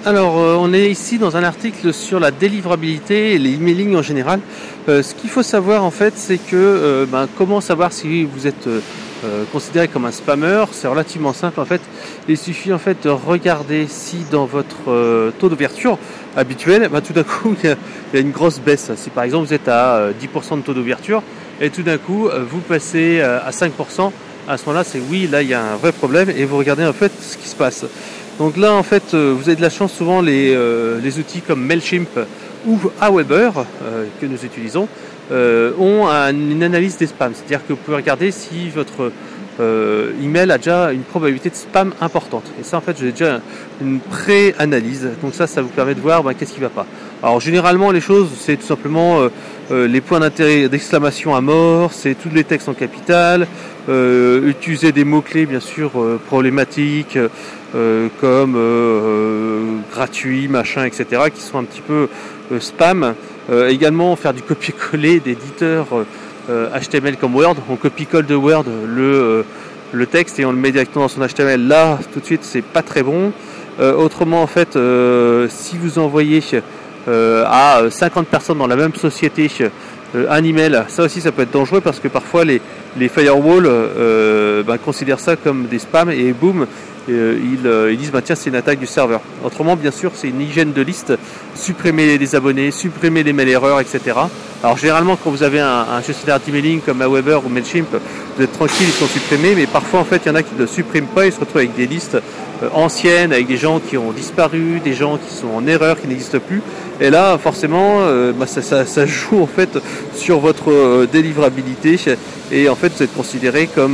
Alors, on est ici dans un article sur la délivrabilité et les emailing en général. Ce qu'il faut savoir en fait, c'est que comment savoir si vous êtes considéré comme un spammer. C'est relativement simple en fait. Il suffit en fait de regarder si dans votre taux d'ouverture habituel, tout d'un coup il y a une grosse baisse. Si par exemple vous êtes à 10% de taux d'ouverture et tout d'un coup vous passez à 5%, à ce moment-là c'est oui, là il y a un vrai problème et vous regardez en fait ce qui se passe. Donc là, en fait, vous avez de la chance. Souvent, les outils comme Mailchimp ou Aweber, que nous utilisons, ont une analyse des spams. C'est-à-dire que vous pouvez regarder si votre email a déjà une probabilité de spam importante. Et ça, en fait, j'ai déjà une pré-analyse. Donc ça vous permet de voir qu'est-ce qui ne va pas. Alors, généralement, les choses, c'est tout simplement les points d'intérêt d'exclamation à mort, c'est tous les textes en capital, utiliser des mots-clés, bien sûr, problématiques, comme gratuit, machin, etc., qui sont un petit peu spam. Également faire du copier-coller d'éditeurs HTML comme Word. On copie-colle de Word le texte et on le met directement dans son HTML. Là, tout de suite, c'est pas très bon. Autrement, en fait, si vous envoyez à 50 personnes dans la même société un email, ça aussi ça peut être dangereux parce que parfois les firewalls considèrent ça comme des spams et boum, ils disent tiens, c'est une attaque du serveur. Autrement, bien sûr, c'est une hygiène de liste, supprimer les abonnés, supprimer les mails erreurs, etc. Alors généralement quand vous avez un gestionnaire d'emailing comme Aweber ou Mailchimp, vous êtes tranquille, ils sont supprimés, mais parfois en fait il y en a qui ne le suppriment pas, ils se retrouvent avec des listes anciennes, avec des gens qui ont disparu, des gens qui sont en erreur, qui n'existent plus. Et là, forcément, ça joue en fait sur votre délivrabilité et en fait vous êtes considéré comme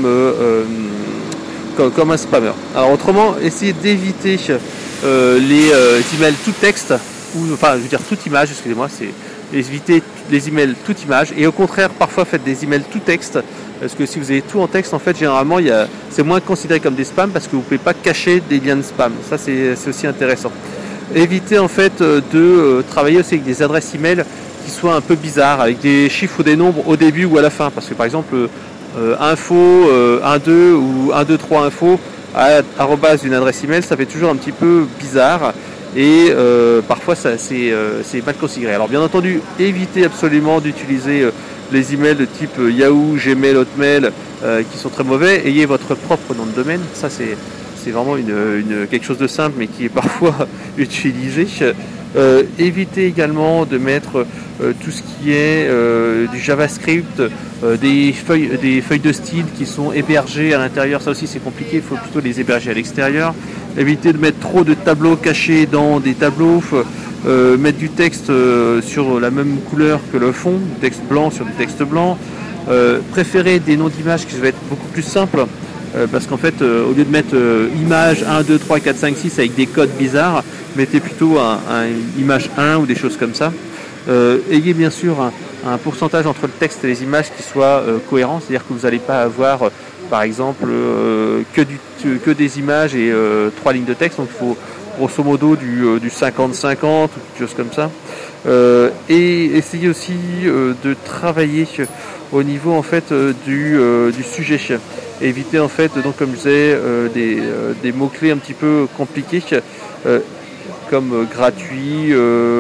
un spammer. Alors autrement, essayez d'éviter les emails tout texte, toute image, excusez-moi, c'est éviter les emails toute image et au contraire parfois faites des emails tout texte. Parce que si vous avez tout en texte, en fait, généralement, c'est moins considéré comme des spams parce que vous ne pouvez pas cacher des liens de spam. Ça, c'est aussi intéressant. Évitez en fait de travailler aussi avec des adresses email qui soient un peu bizarres, avec des chiffres ou des nombres au début ou à la fin. Parce que par exemple, info 12 ou 123 info arrobase d'une adresse email, ça fait toujours un petit peu bizarre. Et parfois c'est mal considéré. Alors bien entendu, évitez absolument d'utiliser les emails de type Yahoo, Gmail, Hotmail qui sont très mauvais. Ayez votre propre nom de domaine. Ça c'est vraiment quelque chose de simple mais qui est parfois utilisé. Évitez également de mettre tout ce qui est du JavaScript, des feuilles de style qui sont hébergées à l'intérieur. Ça aussi c'est compliqué, il faut plutôt les héberger à l'extérieur. Évitez de mettre trop de tableaux cachés dans des tableaux, mettre du texte sur la même couleur que le fond, du texte blanc sur du texte blanc. Préférez des noms d'images qui vont être beaucoup plus simples. Parce qu'en fait, au lieu de mettre image 1, 2, 3, 4, 5, 6 avec des codes bizarres, mettez plutôt un image 1 ou des choses comme ça. Ayez bien sûr un pourcentage entre le texte et les images qui soit cohérent, c'est-à-dire que vous n'allez pas avoir par exemple que des images et 3 lignes de texte, donc il faut grosso modo du 50-50 ou quelque chose comme ça. Et essayez aussi de travailler au niveau en fait du sujet. Éviter en fait, donc comme je disais, des mots-clés un petit peu compliqués comme gratuit,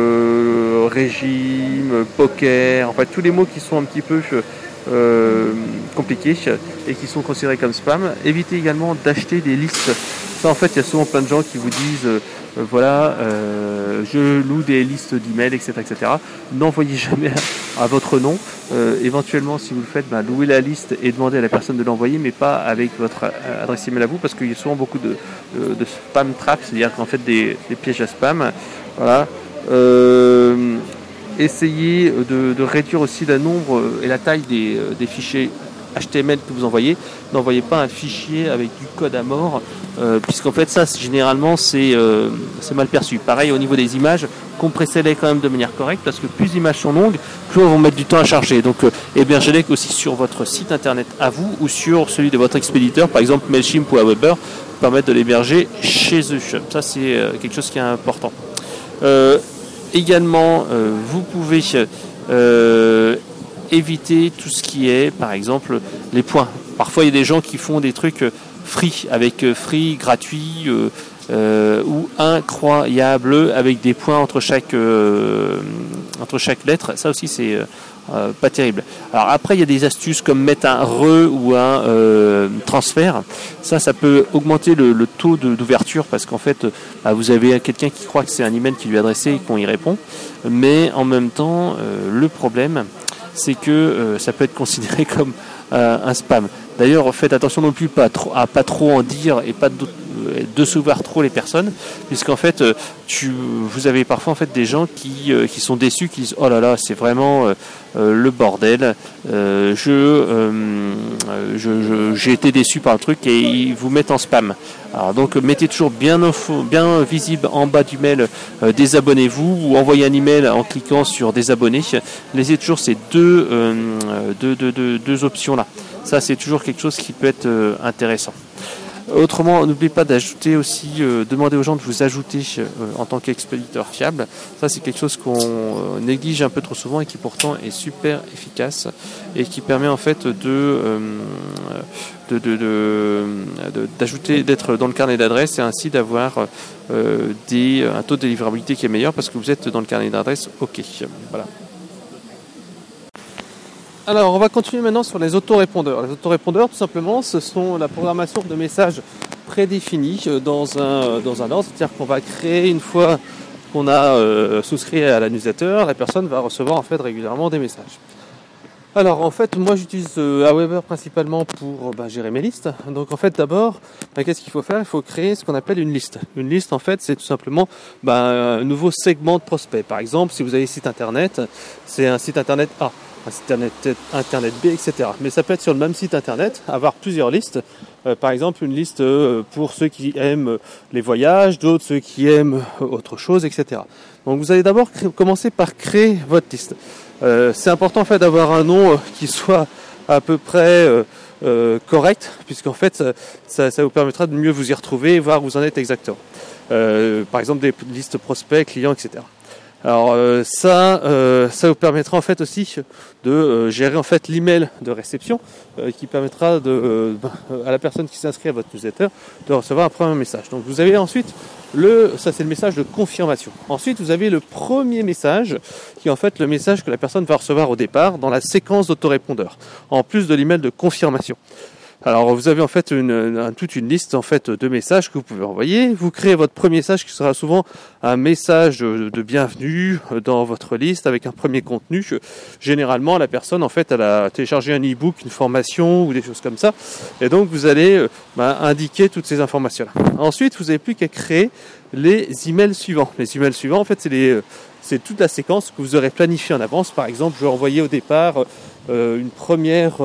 régime, poker, en fait tous les mots qui sont un petit peu compliqués et qui sont considérés comme spam. Évitez également d'acheter des listes. Ça en fait il y a souvent plein de gens qui vous disent je loue des listes d'emails, etc. N'envoyez jamais à votre nom. Éventuellement, si vous le faites, louez la liste et demandez à la personne de l'envoyer, mais pas avec votre adresse email à vous, parce qu'il y a souvent beaucoup de spam traps, c'est-à-dire qu'en fait des pièges à spam. Voilà. Essayez de réduire aussi le nombre et la taille des fichiers HTML que vous envoyez. N'envoyez pas un fichier avec du code à mort, puisqu'en fait ça généralement c'est mal perçu. Pareil au niveau des images, compressez-les quand même de manière correcte, parce que plus les images sont longues, plus elles vont mettre du temps à charger. Donc hébergez-les aussi sur votre site internet à vous ou sur celui de votre expéditeur, par exemple Mailchimp ou Aweber, permettre de l'héberger chez eux. Ça c'est quelque chose qui est important. Également, vous pouvez éviter tout ce qui est, par exemple, les points. Parfois, il y a des gens qui font des trucs free avec free, gratuit ou incroyable avec des points entre chaque lettre. Ça aussi c'est pas terrible. Alors après il y a des astuces comme mettre un ou un transfert. Ça peut augmenter le taux d'ouverture parce qu'en fait vous avez quelqu'un qui croit que c'est un email qui lui est adressé et qu'on y répond. Mais en même temps le problème c'est que ça peut être considéré comme un spam. D'ailleurs faites attention non plus à pas trop en dire et pas décevoir trop les personnes, puisqu'en fait vous avez parfois en fait des gens qui sont déçus, qui disent oh là là c'est vraiment le bordel, j'ai été déçu par le truc, et ils vous mettent en spam. Alors donc mettez toujours bien visible en bas du mail désabonnez-vous, ou envoyez un email en cliquant sur désabonner. Laissez toujours ces deux options là. Ça c'est toujours quelque chose qui peut être intéressant. Autrement, n'oubliez pas d'ajouter aussi, demander aux gens de vous ajouter en tant qu'expéditeur fiable. Ça, c'est quelque chose qu'on néglige un peu trop souvent et qui pourtant est super efficace et qui permet en fait d'ajouter, d'être dans le carnet d'adresses et ainsi d'avoir un taux de délivrabilité qui est meilleur parce que vous êtes dans le carnet d'adresses. OK. Voilà. Alors, on va continuer maintenant sur les autorépondeurs. Les autorépondeurs, tout simplement, ce sont la programmation de messages prédéfinis dans un ordre. C'est-à-dire qu'on va créer, une fois qu'on a souscrit à la newsletter, la personne va recevoir en fait régulièrement des messages. Alors, en fait, moi j'utilise Aweber principalement pour gérer mes listes. Donc, en fait, d'abord, qu'est-ce qu'il faut faire ? Il faut créer ce qu'on appelle une liste. Une liste, en fait, c'est tout simplement un nouveau segment de prospects. Par exemple, si vous avez un site internet, c'est un site internet A. Un site internet B, etc. Mais ça peut être sur le même site internet, avoir plusieurs listes. Par exemple, une liste pour ceux qui aiment les voyages, d'autres ceux qui aiment autre chose, etc. Donc vous allez d'abord commencer par créer votre liste. C'est important en fait d'avoir un nom qui soit à peu près correct, puisqu'en fait ça vous permettra de mieux vous y retrouver et voir où vous en êtes exactement. Par exemple des listes prospects, clients, etc. Alors ça vous permettra en fait aussi de gérer en fait l'email de réception qui permettra à la personne qui s'inscrit à votre newsletter de recevoir un premier message. Donc vous avez ensuite ça c'est le message de confirmation. Ensuite vous avez le premier message qui est en fait le message que la personne va recevoir au départ dans la séquence d'autorépondeur, en plus de l'email de confirmation. Alors vous avez en fait toute une liste en fait de messages que vous pouvez envoyer. Vous créez votre premier message qui sera souvent un message de bienvenue dans votre liste avec un premier contenu. Généralement la personne en fait elle a téléchargé un e-book, une formation ou des choses comme ça. Et donc vous allez indiquer toutes ces informations-là. Ensuite vous n'avez plus qu'à créer les emails suivants. Les emails suivants en fait c'est toute la séquence que vous aurez planifiée en avance. Par exemple je vais envoyer au départ une première